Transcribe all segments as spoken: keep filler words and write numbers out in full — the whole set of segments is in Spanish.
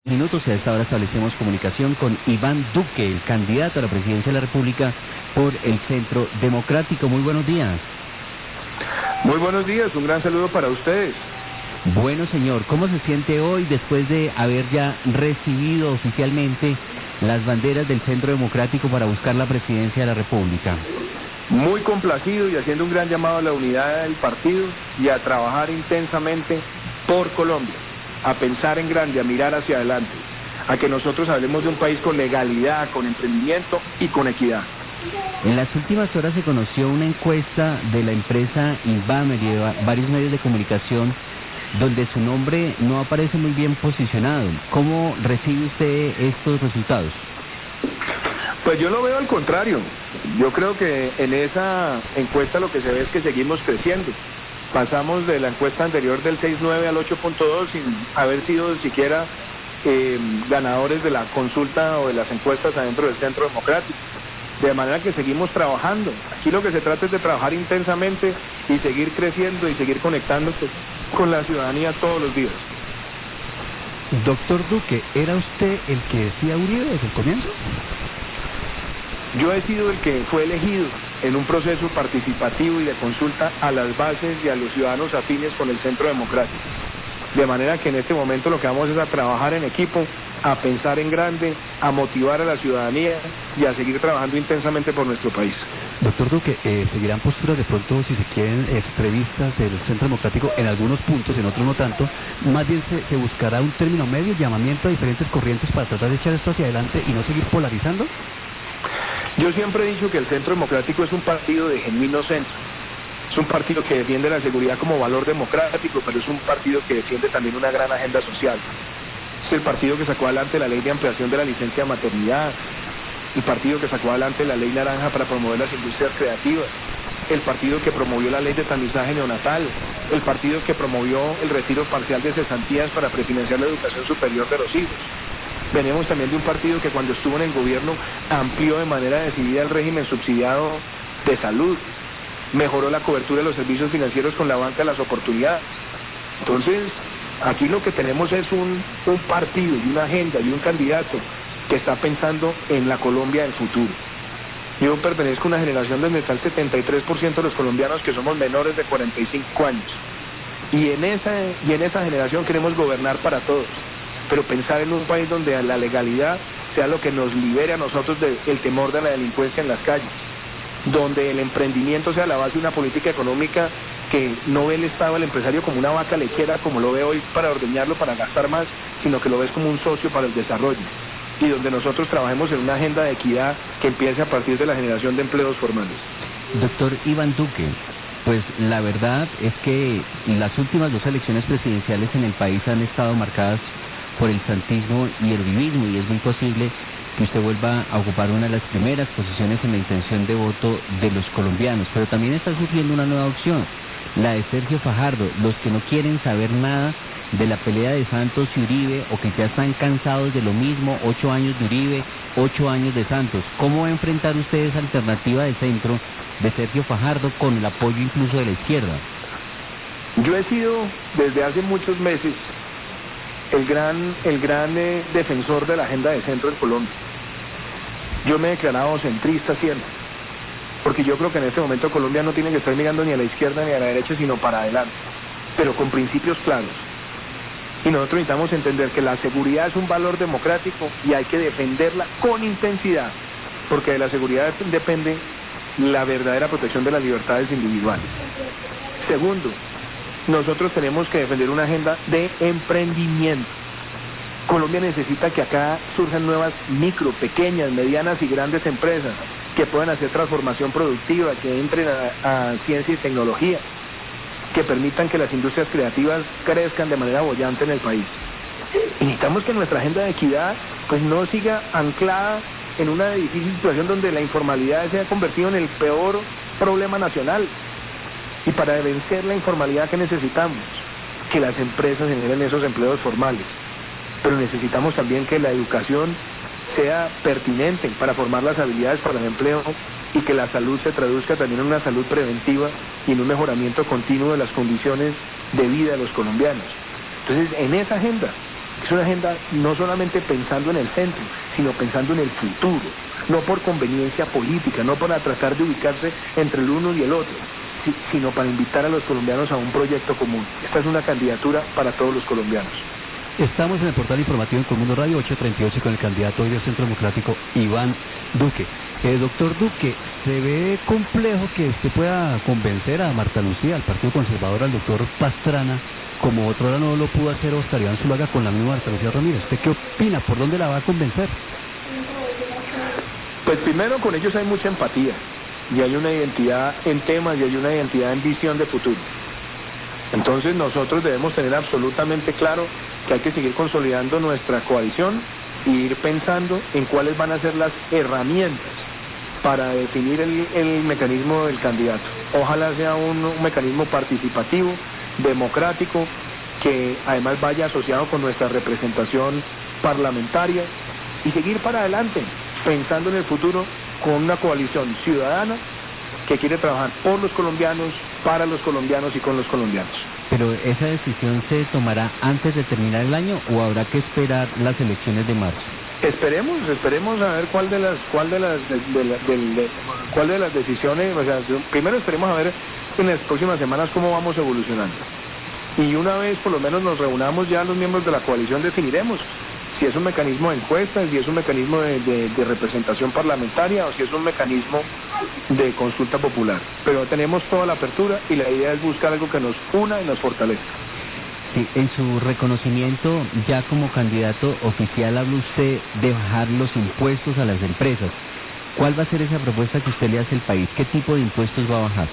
Minutos y a esta hora establecemos comunicación con Iván Duque, el candidato a la presidencia de la República por el Centro Democrático. Muy buenos días. Muy buenos días, un gran saludo para ustedes. Bueno, señor, ¿cómo se siente hoy después de haber ya recibido oficialmente las banderas del Centro Democrático para buscar la presidencia de la República? Muy complacido y haciendo un gran llamado a la unidad del partido y a trabajar intensamente por Colombia, a pensar en grande, a mirar hacia adelante, a que nosotros hablemos de un país con legalidad, con emprendimiento y con equidad. En las últimas horas se conoció una encuesta de la empresa Invamer y de varios medios de comunicación donde su nombre no aparece muy bien posicionado. ¿Cómo recibe usted estos resultados? Pues yo lo veo al contrario. Yo creo que en esa encuesta lo que se ve es que seguimos creciendo. Pasamos de la encuesta anterior del seis punto nueve al ocho punto dos sin haber sido siquiera eh, ganadores de la consulta o de las encuestas adentro del Centro Democrático. De manera que seguimos trabajando. Aquí lo que se trata es de trabajar intensamente y seguir creciendo y seguir conectándose con la ciudadanía todos los días. Doctor Duque, ¿era usted el que decía Uribe desde el comienzo? Yo he sido el que fue elegido en un proceso participativo y de consulta a las bases y a los ciudadanos afines con el Centro Democrático. De manera que en este momento lo que vamos es a trabajar en equipo, a pensar en grande, a motivar a la ciudadanía y a seguir trabajando intensamente por nuestro país. Doctor Duque, eh, ¿seguirán posturas de pronto, si se quieren, extremistas del Centro Democrático en algunos puntos, en otros no tanto? Más bien se, se buscará un término medio, llamamiento a diferentes corrientes para tratar de echar esto hacia adelante y no seguir polarizando. Yo siempre he dicho que el Centro Democrático es un partido de genuino centro. Es un partido que defiende la seguridad como valor democrático, pero es un partido que defiende también una gran agenda social. Es el partido que sacó adelante la ley de ampliación de la licencia de maternidad, el partido que sacó adelante la ley naranja para promover las industrias creativas, el partido que promovió la ley de tamizaje neonatal, el partido que promovió el retiro parcial de cesantías para prefinanciar la educación superior de los hijos. Venimos también de un partido que cuando estuvo en el gobierno amplió de manera decidida el régimen subsidiado de salud, mejoró la cobertura de los servicios financieros con la banca de las oportunidades. Entonces, aquí lo que tenemos es un, un partido y una agenda y un candidato que está pensando en la Colombia del futuro. Yo pertenezco a una generación donde está el setenta y tres por ciento de los colombianos que somos menores de cuarenta y cinco años. Y en esa, y en esa generación queremos gobernar para todos, pero pensar en un país donde la legalidad sea lo que nos libere a nosotros del temor de la delincuencia en las calles, donde el emprendimiento sea la base de una política económica que no ve el Estado al empresario como una vaca lechera, como lo ve hoy para ordeñarlo, para gastar más, sino que lo ves como un socio para el desarrollo, y donde nosotros trabajemos en una agenda de equidad que empiece a partir de la generación de empleos formales. Doctor Iván Duque, pues la verdad es que las últimas dos elecciones presidenciales en el país han estado marcadas por el santismo y el uribismo, y es muy posible que usted vuelva a ocupar una de las primeras posiciones en la intención de voto de los colombianos. Pero también está surgiendo una nueva opción, la de Sergio Fajardo, los que no quieren saber nada de la pelea de Santos y Uribe, o que ya están cansados de lo mismo, ocho años de Uribe, ocho años de Santos. ¿Cómo va a enfrentar usted esa alternativa de centro de Sergio Fajardo con el apoyo incluso de la izquierda? Yo he sido desde hace muchos meses el gran, el gran eh, defensor de la agenda de centro en Colombia. Yo me he declarado centrista siempre, porque yo creo que en este momento Colombia no tiene que estar mirando ni a la izquierda ni a la derecha, sino para adelante, pero con principios claros. Y nosotros necesitamos entender que la seguridad es un valor democrático y hay que defenderla con intensidad, porque de la seguridad depende la verdadera protección de las libertades individuales. Segundo, nosotros tenemos que defender una agenda de emprendimiento. Colombia necesita que acá surjan nuevas micro, pequeñas, medianas y grandes empresas que puedan hacer transformación productiva, que entren a, a ciencia y tecnología, que permitan que las industrias creativas crezcan de manera boyante en el país. Y necesitamos que nuestra agenda de equidad pues no siga anclada en una difícil situación donde la informalidad se ha convertido en el peor problema nacional. Y para vencer la informalidad, ¿qué necesitamos? Que las empresas generen esos empleos formales. Pero necesitamos también que la educación sea pertinente para formar las habilidades para el empleo y que la salud se traduzca también en una salud preventiva y en un mejoramiento continuo de las condiciones de vida de los colombianos. Entonces, en esa agenda Es una agenda no solamente pensando en el centro, sino pensando en el futuro, no por conveniencia política, no para tratar de ubicarse entre el uno y el otro, sino para invitar a los colombianos a un proyecto común. Esta es una candidatura para todos los colombianos. Estamos en el portal informativo en Colmundo Radio ocho treinta y ocho con el candidato hoy del Centro Democrático, Iván Duque. Eh, doctor Duque, ¿se ve complejo que usted pueda convencer a Marta Lucía, al Partido Conservador, al doctor Pastrana, como otro hora no lo pudo hacer Oscar Iván Zuluaga con la misma Marta Lucía Ramírez? ¿Usted qué opina? ¿Por dónde la va a convencer? Pues primero, con ellos hay mucha empatía, y hay una identidad en temas, y hay una identidad en visión de futuro. Entonces nosotros debemos tener absolutamente claro que hay que seguir consolidando nuestra coalición y ir pensando en cuáles van a ser las herramientas para definir el, el mecanismo del candidato. Ojalá sea un, un mecanismo participativo, democrático, que además vaya asociado con nuestra representación parlamentaria y seguir para adelante, pensando en el futuro con una coalición ciudadana que quiere trabajar por los colombianos, para los colombianos y con los colombianos. ¿Pero esa decisión se tomará antes de terminar el año o habrá que esperar las elecciones de marzo? Esperemos, esperemos a ver cuál de las cuál de las de, de, de, de, de, cuál de las decisiones, o sea, primero esperemos a ver en las próximas semanas cómo vamos evolucionando. Y una vez por lo menos nos reunamos ya los miembros de la coalición, definiremos si es un mecanismo de encuestas, si es un mecanismo de, de, de representación parlamentaria o si es un mecanismo de consulta popular. Pero tenemos toda la apertura y la idea es buscar algo que nos una y nos fortalezca. Sí, en su reconocimiento ya como candidato oficial habla usted de bajar los impuestos a las empresas. ¿Cuál va a ser esa propuesta que usted le hace al país? ¿Qué tipo de impuestos va a bajar?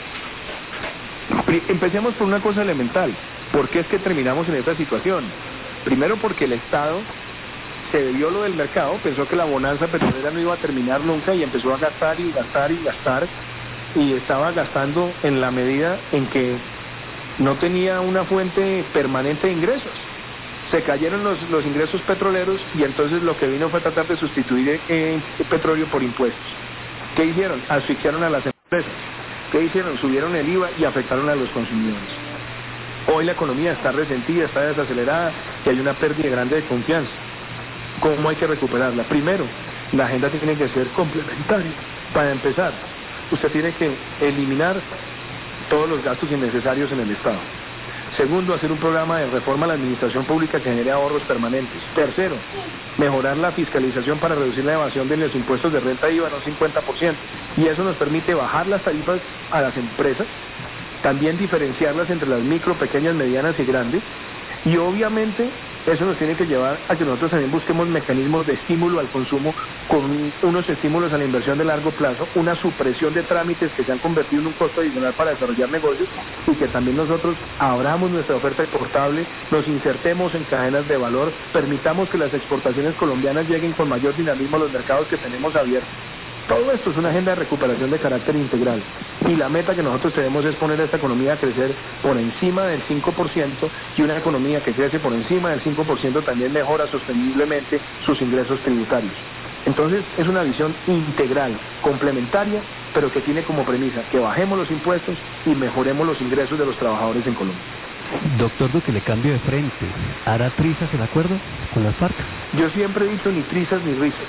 Empecemos por una cosa elemental. ¿Por qué es que terminamos en esta situación? Primero porque el Estado se debió lo del mercado, pensó que la bonanza petrolera no iba a terminar nunca y empezó a gastar y gastar y gastar y estaba gastando en la medida en que no tenía una fuente permanente de ingresos. Se cayeron los, los ingresos petroleros y entonces lo que vino fue tratar de sustituir eh, el petróleo por impuestos. ¿Qué hicieron? Asfixiaron a las empresas. ¿Qué hicieron? Subieron el I V A y afectaron a los consumidores. Hoy la economía está resentida, está desacelerada y hay una pérdida grande de confianza. ¿Cómo hay que recuperarla? Primero, la agenda tiene que ser complementaria. Para empezar, usted tiene que eliminar todos los gastos innecesarios en el Estado. Segundo, hacer un programa de reforma a la administración pública que genere ahorros permanentes. Tercero, mejorar la fiscalización para reducir la evasión de los impuestos de renta I V A en un cincuenta por ciento. Y eso nos permite bajar las tarifas a las empresas, también diferenciarlas entre las micro, pequeñas, medianas y grandes. Y obviamente eso nos tiene que llevar a que nosotros también busquemos mecanismos de estímulo al consumo con unos estímulos a la inversión de largo plazo, una supresión de trámites que se han convertido en un costo adicional para desarrollar negocios y que también nosotros abramos nuestra oferta exportable, nos insertemos en cadenas de valor, permitamos que las exportaciones colombianas lleguen con mayor dinamismo a los mercados que tenemos abiertos. Todo esto es una agenda de recuperación de carácter integral y la meta que nosotros tenemos es poner a esta economía a crecer por encima del cinco por ciento y una economía que crece por encima del cinco por ciento también mejora sosteniblemente sus ingresos tributarios. Entonces es una visión integral, complementaria, pero que tiene como premisa que bajemos los impuestos y mejoremos los ingresos de los trabajadores en Colombia. Doctor Duque, le cambio de frente. ¿Hará trizas el acuerdo con las FARC? Yo siempre he dicho ni trizas ni risas.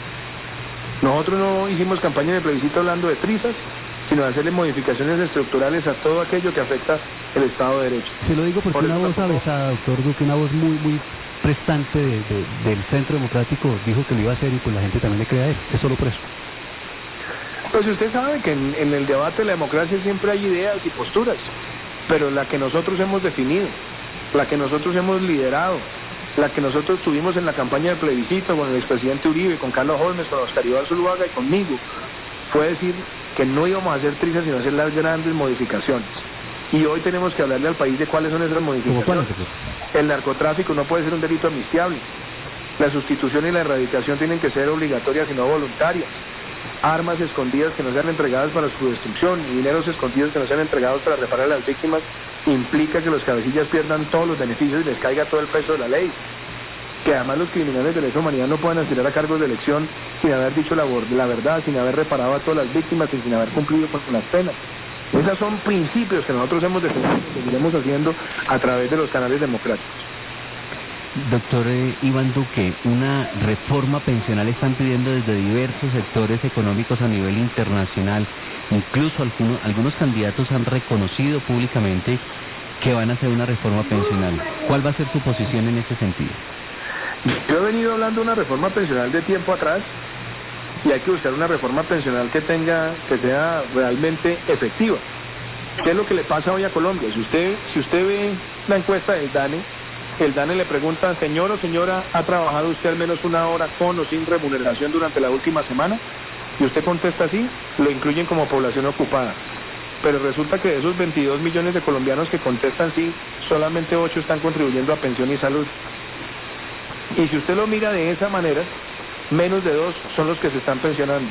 Nosotros no hicimos campaña de plebiscito hablando de trizas, sino de hacerle modificaciones estructurales a todo aquello que afecta el Estado de Derecho. Se lo digo porque Por una voz tampoco... avesada, doctor Duque, una voz muy, muy prestante de, de, del Centro Democrático, dijo que lo iba a hacer y pues la gente también le cree a él. Es solo por eso. Pues usted sabe que en, en el debate de la democracia siempre hay ideas y posturas, pero la que nosotros hemos definido, la que nosotros hemos liderado, la que nosotros tuvimos en la campaña de plebiscito con el expresidente Uribe, con Carlos Holmes, con Oscar Iván Zuluaga y conmigo, fue decir que no íbamos a hacer trizas sino hacer las grandes modificaciones. Y hoy tenemos que hablarle al país de cuáles son esas modificaciones. El narcotráfico no puede ser un delito amnistiable. La sustitución y la erradicación tienen que ser obligatorias y no voluntarias. Armas escondidas que no sean entregadas para su destrucción y dineros escondidos que no sean entregados para reparar a las víctimas implica que los cabecillas pierdan todos los beneficios y les caiga todo el peso de la ley. Que además los criminales de lesa humanidad no puedan aspirar a cargos de elección sin haber dicho la, la verdad, sin haber reparado a todas las víctimas y sin haber cumplido con las penas. Esos son principios que nosotros hemos defendido y seguiremos haciendo a través de los canales democráticos. Doctor eh, Iván Duque, una reforma pensional están pidiendo desde diversos sectores económicos a nivel internacional. Incluso algunos, algunos candidatos han reconocido públicamente que van a hacer una reforma pensional. ¿Cuál va a ser su posición en ese sentido? Yo he venido hablando de una reforma pensional de tiempo atrás y hay que buscar una reforma pensional que tenga, que sea realmente efectiva. ¿Qué es lo que le pasa hoy a Colombia? Si usted, si usted ve la encuesta del DANE, el DANE le pregunta, señor o señora, ¿ha trabajado usted al menos una hora con o sin remuneración durante la última semana? Y usted contesta sí, lo incluyen como población ocupada. Pero resulta que de esos veintidós millones de colombianos que contestan sí, solamente ocho están contribuyendo a pensión y salud. Y si usted lo mira de esa manera, menos de dos son los que se están pensionando.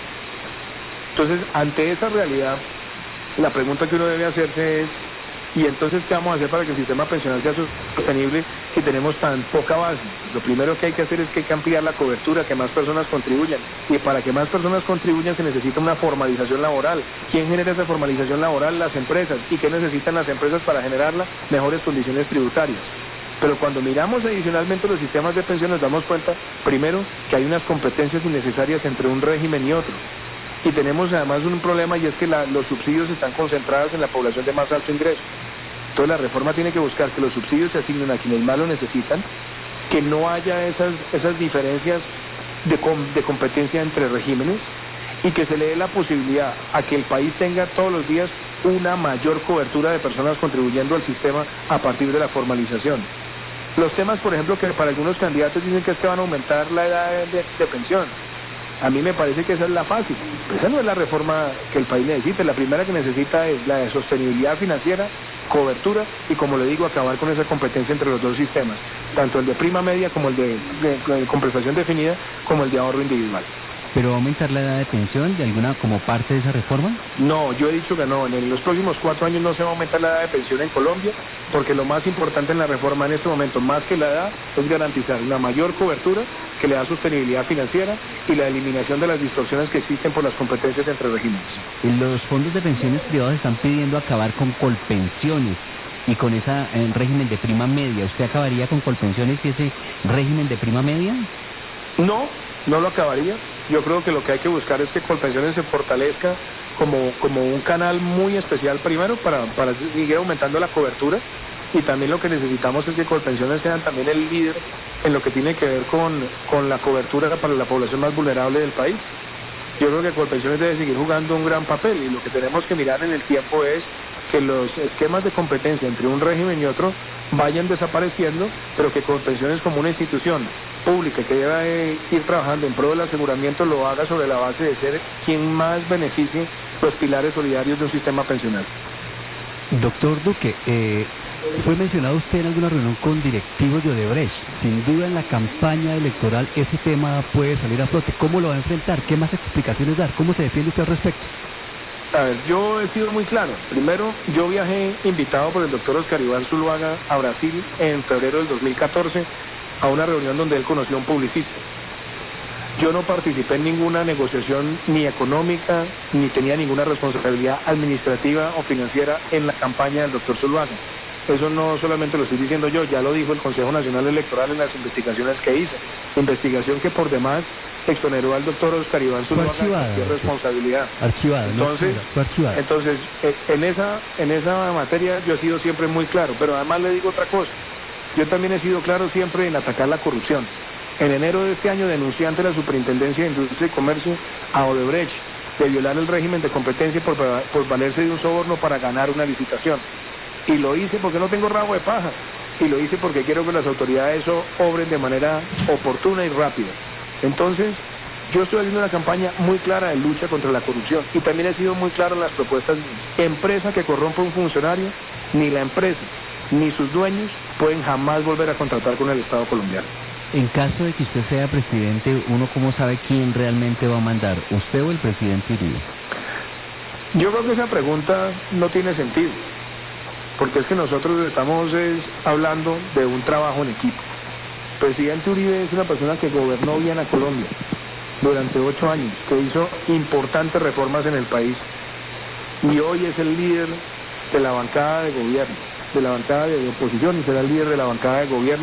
Entonces, ante esa realidad, la pregunta que uno debe hacerse es, ¿y entonces qué vamos a hacer para que el sistema pensional sea sostenible si tenemos tan poca base? Lo primero que hay que hacer es que hay que ampliar la cobertura, que más personas contribuyan. Y para que más personas contribuyan se necesita una formalización laboral. ¿Quién genera esa formalización laboral? Las empresas. ¿Y qué necesitan las empresas para generarla? Mejores condiciones tributarias. Pero cuando miramos adicionalmente los sistemas de pensión nos damos cuenta, primero, que hay unas competencias innecesarias entre un régimen y otro. Y tenemos además un problema y es que la, los subsidios están concentrados en la población de más alto ingreso. Entonces la reforma tiene que buscar que los subsidios se asignen a quienes más lo necesitan, que no haya esas, esas diferencias de, com, de competencia entre regímenes y que se le dé la posibilidad a que el país tenga todos los días una mayor cobertura de personas contribuyendo al sistema a partir de la formalización. Los temas, por ejemplo, que para algunos candidatos dicen que es que van a aumentar la edad de, de, de pensión. A mí me parece que esa es la fácil. Esa no es la reforma que el país necesita. La primera que necesita es la de sostenibilidad financiera, cobertura y, como le digo, acabar con esa competencia entre los dos sistemas, tanto el de prima media como el de, de, de compensación definida, como el de ahorro individual. ¿Pero va a aumentar la edad de pensión de alguna como parte de esa reforma? No, yo he dicho que no. En los próximos cuatro años no se va a aumentar la edad de pensión en Colombia, porque lo más importante en la reforma en este momento, más que la edad, es garantizar una mayor cobertura que le da sostenibilidad financiera y la eliminación de las distorsiones que existen por las competencias entre regímenes. Los fondos de pensiones privados están pidiendo acabar con colpensiones y con ese eh, régimen de prima media. ¿Usted acabaría con colpensiones y ese régimen de prima media? No, no lo acabaría. Yo creo que lo que hay que buscar es que Colpensiones se fortalezca como, como un canal muy especial, primero para, para seguir aumentando la cobertura, y también lo que necesitamos es que Colpensiones sean también el líder en lo que tiene que ver con, con la cobertura para la población más vulnerable del país. Yo creo que Colpensiones debe seguir jugando un gran papel, y lo que tenemos que mirar en el tiempo es que los esquemas de competencia entre un régimen y otro vayan desapareciendo, pero que Colpensiones como una institución pública que debe ir trabajando en pro del aseguramiento lo haga sobre la base de ser quien más beneficie los pilares solidarios de un sistema pensional. Doctor Duque, eh, fue mencionado usted en alguna reunión con directivos de Odebrecht. Sin duda en la campaña electoral ese tema puede salir a flote. ¿Cómo lo va a enfrentar? ¿Qué más explicaciones dar? ¿Cómo se defiende usted al respecto? A ver, yo he sido muy claro. Primero, yo viajé invitado por el doctor Oscar Iván Zuluaga a Brasil en febrero del dos mil catorce a una reunión donde él conoció a un publicista. Yo no participé en ninguna negociación ni económica, ni tenía ninguna responsabilidad administrativa o financiera en la campaña del doctor Zuluaga. Eso no solamente lo estoy diciendo yo, ya lo dijo el Consejo Nacional Electoral en las investigaciones que hizo. Investigación que por demás exoneró al doctor Oscar Iván Zuluaga de cualquier responsabilidad. Archivada, entonces, no archivada. Entonces, en esa, en esa materia yo he sido siempre muy claro, pero además le digo otra cosa. Yo también he sido claro siempre en atacar la corrupción. En enero de este año denuncié ante la Superintendencia de Industria y Comercio a Odebrecht de violar el régimen de competencia por, por valerse de un soborno para ganar una licitación. Y lo hice porque no tengo rabo de paja. Y lo hice porque quiero que las autoridades obren de manera oportuna y rápida. Entonces, yo estoy haciendo una campaña muy clara de lucha contra la corrupción. Y también he sido muy claro en las propuestas. Empresa que corrompa a un funcionario, ni la empresa, ni sus dueños pueden jamás volver a contratar con el Estado colombiano. En caso de que usted sea presidente, ¿uno cómo sabe quién realmente va a mandar, usted o el presidente Uribe? Yo creo que esa pregunta no tiene sentido, porque es que nosotros estamos es, hablando de un trabajo en equipo. El presidente Uribe es una persona que gobernó bien a Colombia durante ocho años, que hizo importantes reformas en el país, y hoy es el líder de la bancada de gobierno, de la bancada de oposición, y será el líder de la bancada de gobierno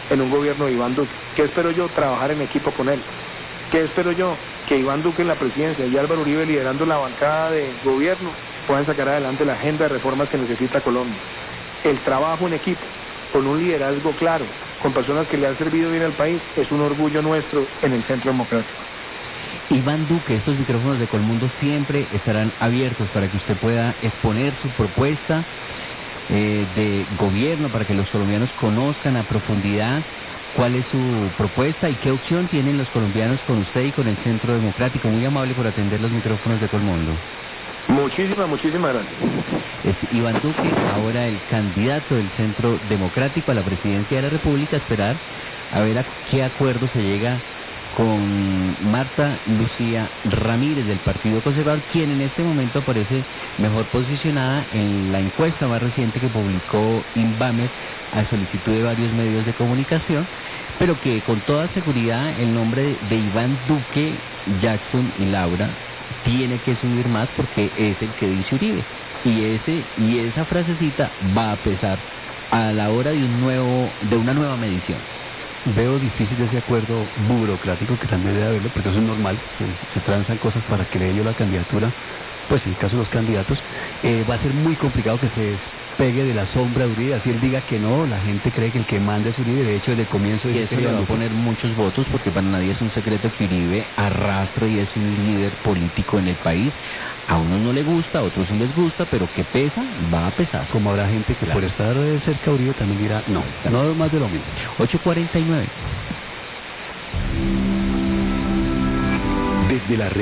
en un gobierno de Iván Duque. ¿Qué espero yo? Trabajar en equipo con él. ¿Qué espero yo? Que Iván Duque en la presidencia y Álvaro Uribe liderando la bancada de gobierno puedan sacar adelante la agenda de reformas que necesita Colombia. El trabajo en equipo, con un liderazgo claro, con personas que le han servido bien al país, es un orgullo nuestro en el Centro Democrático. Iván Duque, estos micrófonos de Colmundo siempre estarán abiertos para que usted pueda exponer su propuesta eh, de gobierno, para que los colombianos conozcan a profundidad cuál es su propuesta y qué opción tienen los colombianos con usted y con el Centro Democrático. Muy amable por atender los micrófonos de Colmundo. Muchísimas, muchísimas gracias. Es Iván Duque, ahora el candidato del Centro Democrático a la presidencia de la República, a esperar a ver a qué acuerdo se llega con Marta Lucía Ramírez del Partido Conservador, quien en este momento aparece mejor posicionada en la encuesta más reciente que publicó Invamer a solicitud de varios medios de comunicación, pero que con toda seguridad el nombre de Iván Duque, Jackson y Laura tiene que subir más porque es el que dice Uribe, y ese y esa frasecita va a pesar a la hora de un nuevo de una nueva medición. Veo difícil ese acuerdo burocrático, que también debe haberlo, porque eso es normal, se, se transan cosas para que le dé yo la candidatura, pues en el caso de los candidatos, eh, va a ser muy complicado que se despegue de la sombra de Uribe, así él diga que no, la gente cree que el que manda es Uribe, de hecho desde el comienzo... Y eso le va a poner muchos votos, porque para nadie es un secreto que Uribe arrastra y es un líder político en el país. A unos no le gusta, a otros sí les gusta, pero que pesa, va a pesar. Como habrá gente que claro, por estar cerca de Uribe también dirá, no, no más de lo mismo. ocho cuarenta y nueve. Desde la red.